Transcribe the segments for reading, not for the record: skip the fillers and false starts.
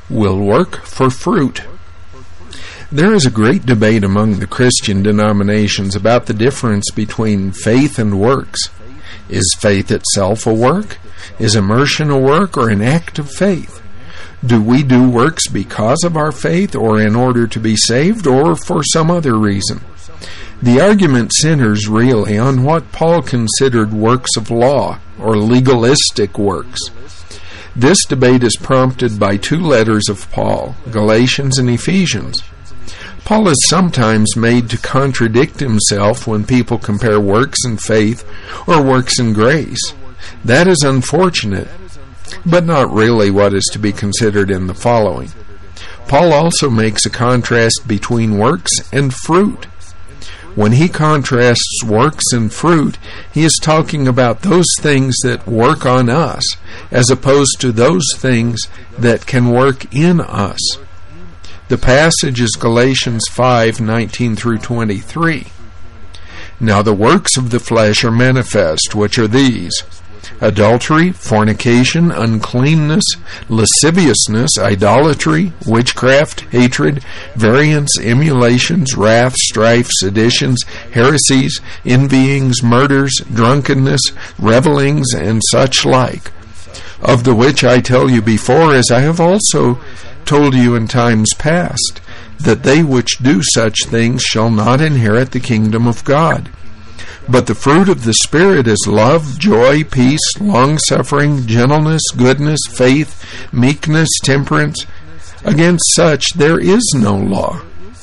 will work for fruit. There is a great debate among the Christian denominations about the difference between faith and works. Is faith itself a work? Is immersion a work or an act of faith? Do we do works because of our faith or in order to be saved or for some other reason? The argument centers really on what Paul considered works of law or legalistic works. This debate is prompted by two letters of Paul, Galatians and Ephesians. Paul is sometimes made to contradict himself when people compare works and faith or works and grace. That is unfortunate, but not really what is to be considered in the following. Paul also makes a contrast between works and fruit. When he contrasts works and fruit, he is talking about those things that work on us, as opposed to those things that can work in us. The passage is Galatians 5:19 through 23. Now the works of the flesh are manifest, which are these: adultery, fornication, uncleanness, lasciviousness, idolatry, witchcraft, hatred, variance, emulations, wrath, strife, seditions, heresies, envyings, murders, drunkenness, revellings, and such like, of the which I tell you before, as I have also told you in times past, that they which do such things shall not inherit the kingdom of God. But the fruit of the Spirit is love, joy, peace, long-suffering, gentleness, goodness, faith, meekness, temperance. Against such there is no law.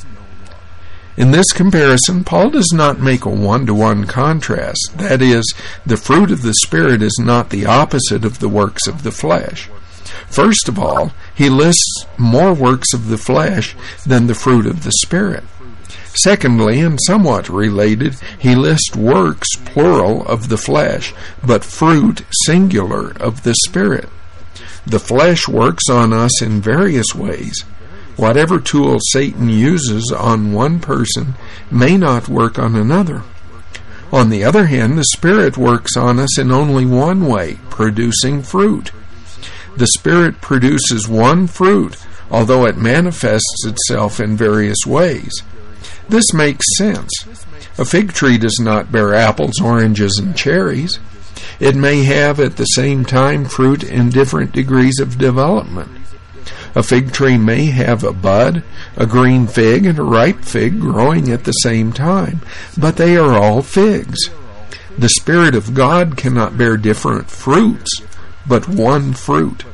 In this comparison, Paul does not make a one-to-one contrast. That is, the fruit of the Spirit is not the opposite of the works of the flesh. First of all, he lists more works of the flesh than the fruit of the Spirit. Secondly, and somewhat related, he lists works, plural, of the flesh, but fruit, singular, of the Spirit. The flesh works on us in various ways. Whatever tool Satan uses on one person may not work on another. On the other hand, the Spirit works on us in only one way, producing fruit. The Spirit produces one fruit, although it manifests itself in various ways. This makes sense. A fig tree does not bear apples, oranges, and cherries. It may have at the same time fruit in different degrees of development. A fig tree may have a bud, a green fig, and a ripe fig growing at the same time, but they are all figs. The Spirit of God cannot bear different fruits, but one fruit.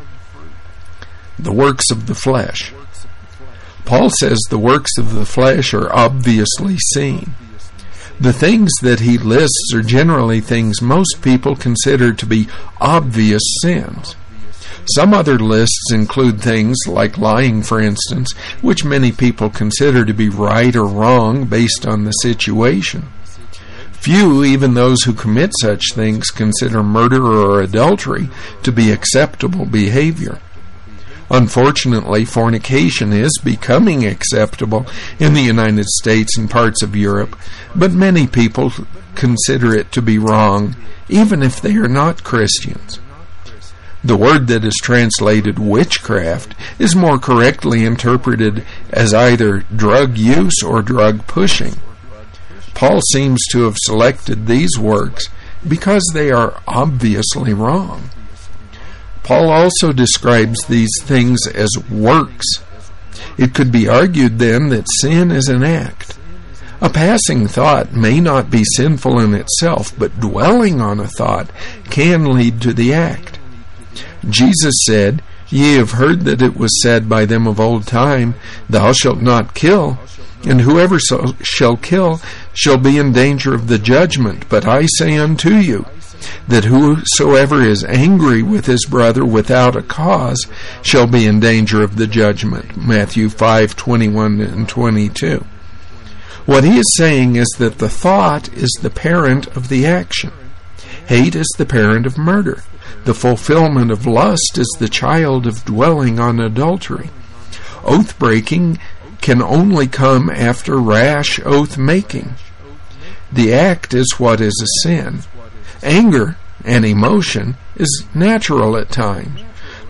The works of the flesh. Paul says the works of the flesh are obviously seen. The things that he lists are generally things most people consider to be obvious sins. Some other lists include things like lying, for instance, which many people consider to be right or wrong based on the situation. Few, even those who commit such things, consider murder or adultery to be acceptable behavior. Unfortunately, fornication is becoming acceptable in the United States and parts of Europe, but many people consider it to be wrong, even if they are not Christians. The word that is translated witchcraft is more correctly interpreted as either drug use or drug pushing. Paul seems to have selected these works because they are obviously wrong. Paul also describes these things as works. It could be argued then that sin is an act. A passing thought may not be sinful in itself, but dwelling on a thought can lead to the act. Jesus said, "Ye have heard that it was said by them of old time, Thou shalt not kill, and whoever shall kill shall be in danger of the judgment. But I say unto you, that whosoever is angry with his brother without a cause shall be in danger of the judgment." Matthew 5:21 and 22. What he is saying is that the thought is the parent of the action. Hate is the parent of murder. The fulfillment of lust is the child of dwelling on adultery. Oath-breaking can only come after rash oath-making. The act is what is a sin. Anger, an emotion, is natural at times.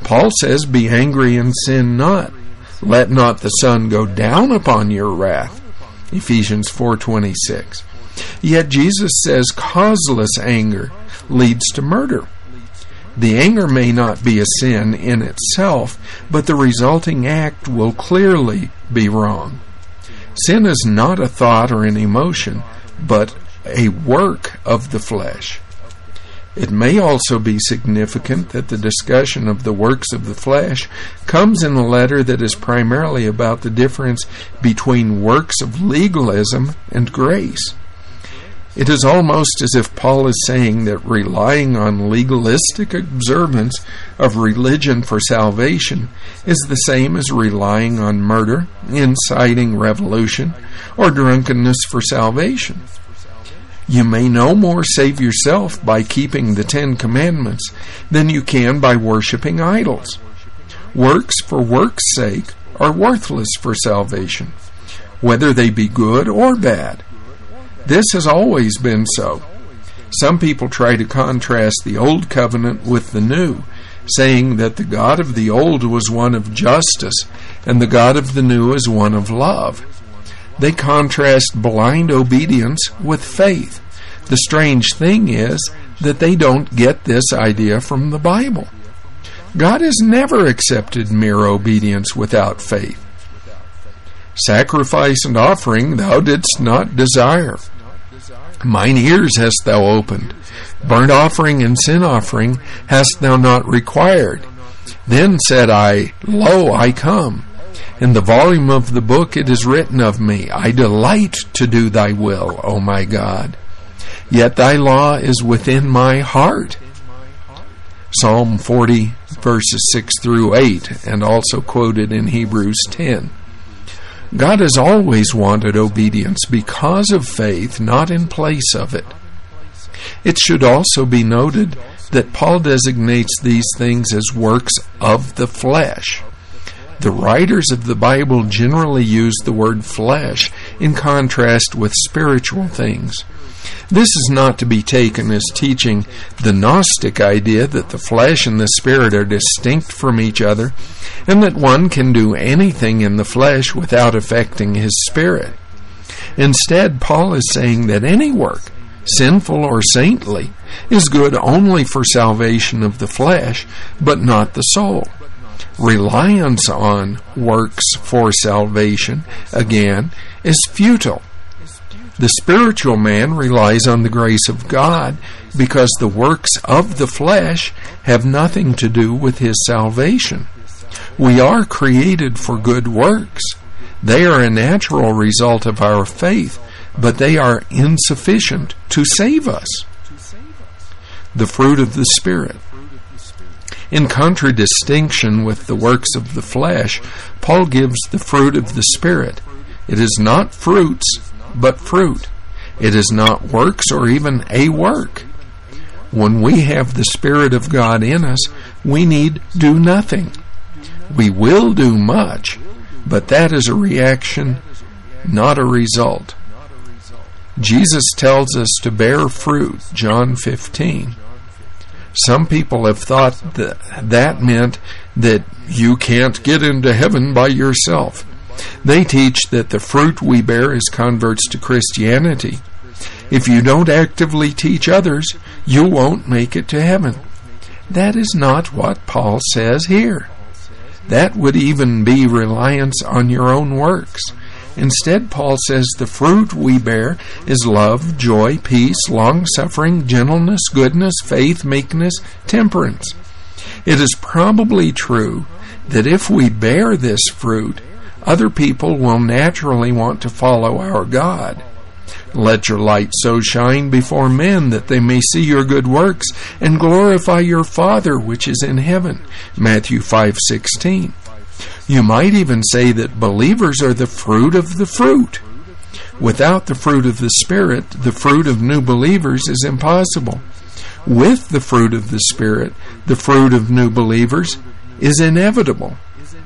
Paul says, "Be angry and sin not. Let not the sun go down upon your wrath." Ephesians 4:26. Yet Jesus says causeless anger leads to murder. The anger may not be a sin in itself, but the resulting act will clearly be wrong. Sin is not a thought or an emotion, but a work of the flesh. It may also be significant that the discussion of the works of the flesh comes in a letter that is primarily about the difference between works of legalism and grace. It is almost as if Paul is saying that relying on legalistic observance of religion for salvation is the same as relying on murder, inciting revolution, or drunkenness for salvation. You may no more save yourself by keeping the 10 Commandments than you can by worshiping idols. Works for work's sake are worthless for salvation, whether they be good or bad. This has always been so. Some people try to contrast the Old Covenant with the New, saying that the God of the Old was one of justice and the God of the New is one of love. They contrast blind obedience with faith. The strange thing is that they don't get this idea from the Bible. God has never accepted mere obedience without faith. Sacrifice and offering thou didst not desire. Mine ears hast thou opened. Burnt offering and sin offering hast thou not required. Then said I, Lo, I come. In the volume of the book it is written of me, I delight to do thy will, O my God. Yet thy law is within my heart. Psalm 40, verses 6 through 8, and also quoted in Hebrews 10. God has always wanted obedience because of faith, not in place of it. It should also be noted that Paul designates these things as works of the flesh. The writers of the Bible generally use the word flesh in contrast with spiritual things. This is not to be taken as teaching the Gnostic idea that the flesh and the spirit are distinct from each other, and that one can do anything in the flesh without affecting his spirit. Instead, Paul is saying that any work, sinful or saintly, is good only for salvation of the flesh, but not the soul. Reliance on works for salvation, again, is futile. The spiritual man relies on the grace of God because the works of the flesh have nothing to do with his salvation. We are created for good works. They are a natural result of our faith, but they are insufficient to save us. The fruit of the Spirit. In contradistinction with the works of the flesh, Paul gives the fruit of the Spirit. It is not fruits, but fruit. It is not works or even a work. When we have the Spirit of God in us, we need do nothing. We will do much, but that is a reaction, not a result. Jesus tells us to bear fruit, John 15. Some people have thought that meant that you can't get into heaven by yourself. They teach that the fruit we bear is converts to Christianity. If you don't actively teach others, you won't make it to heaven. That is not what Paul says here. That would even be reliance on your own works. Instead, Paul says the fruit we bear is love, joy, peace, long-suffering, gentleness, goodness, faith, meekness, temperance. It is probably true that if we bear this fruit, other people will naturally want to follow our God. Let your light so shine before men that they may see your good works and glorify your Father which is in heaven. Matthew 5:16. You might even say that believers are the fruit of the fruit. Without the fruit of the Spirit, the fruit of new believers is impossible. With the fruit of the Spirit, the fruit of new believers is inevitable.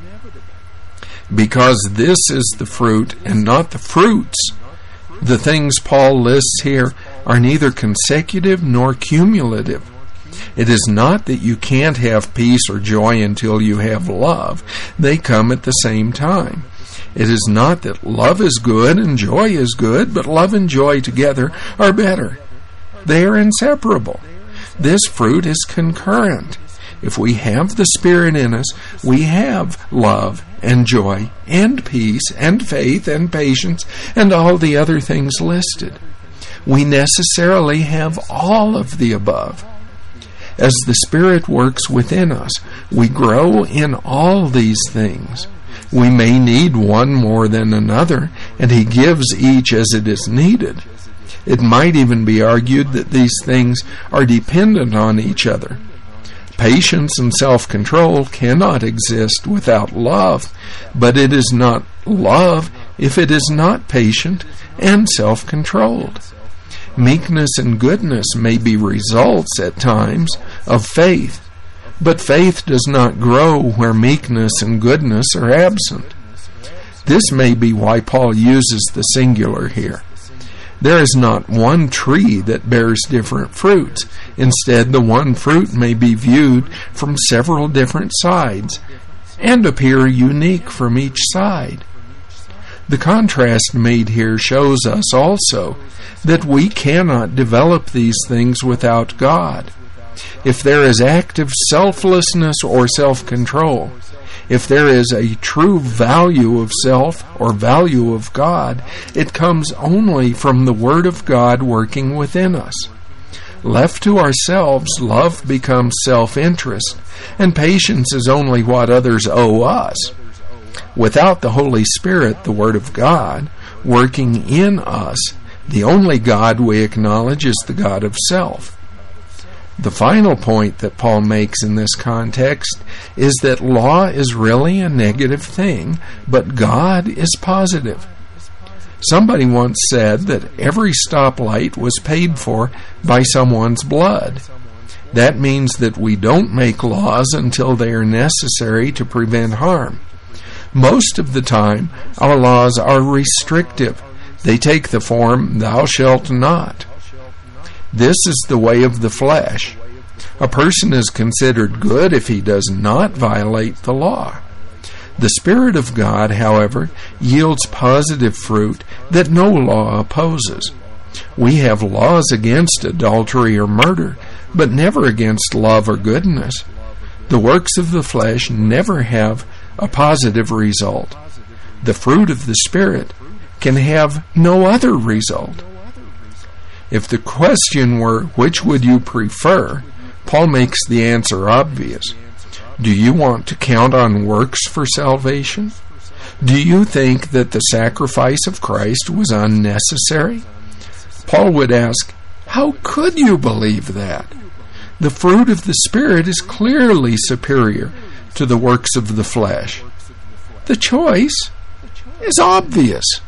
Because this is the fruit and not the fruits, the things Paul lists here are neither consecutive nor cumulative. It is not that you can't have peace or joy until you have love. They come at the same time. It is not that love is good and joy is good, but love and joy together are better. They are inseparable. This fruit is concurrent. If we have the Spirit in us, we have love and joy and peace and faith and patience and all the other things listed. We necessarily have all of the above. As the Spirit works within us, we grow in all these things. We may need one more than another, and He gives each as it is needed. It might even be argued that these things are dependent on each other. Patience and self-control cannot exist without love, but it is not love if it is not patient and self-controlled. Meekness and goodness may be results at times of faith, but faith does not grow where meekness and goodness are absent. This may be why Paul uses the singular here. There is not one tree that bears different fruits. Instead, the one fruit may be viewed from several different sides and appear unique from each side. The contrast made here shows us also that we cannot develop these things without God. If there is active selflessness or self-control, if there is a true value of self or value of God, it comes only from the Word of God working within us. Left to ourselves, love becomes self-interest, and patience is only what others owe us. Without the Holy Spirit, the Word of God, working in us, the only God we acknowledge is the God of self. The final point that Paul makes in this context is that law is really a negative thing, but God is positive. Somebody once said that every stoplight was paid for by someone's blood. That means that we don't make laws until they are necessary to prevent harm. Most of the time, our laws are restrictive. They take the form, "Thou shalt not." This is the way of the flesh. A person is considered good if he does not violate the law. The Spirit of God, however, yields positive fruit that no law opposes. We have laws against adultery or murder, but never against love or goodness. The works of the flesh never have a positive result. The fruit of the Spirit can have no other result. If the question were, which would you prefer, Paul makes the answer obvious. Do you want to count on works for salvation? Do you think that the sacrifice of Christ was unnecessary? Paul would ask, how could you believe that? The fruit of the Spirit is clearly superior to the works of the flesh. The choice is obvious.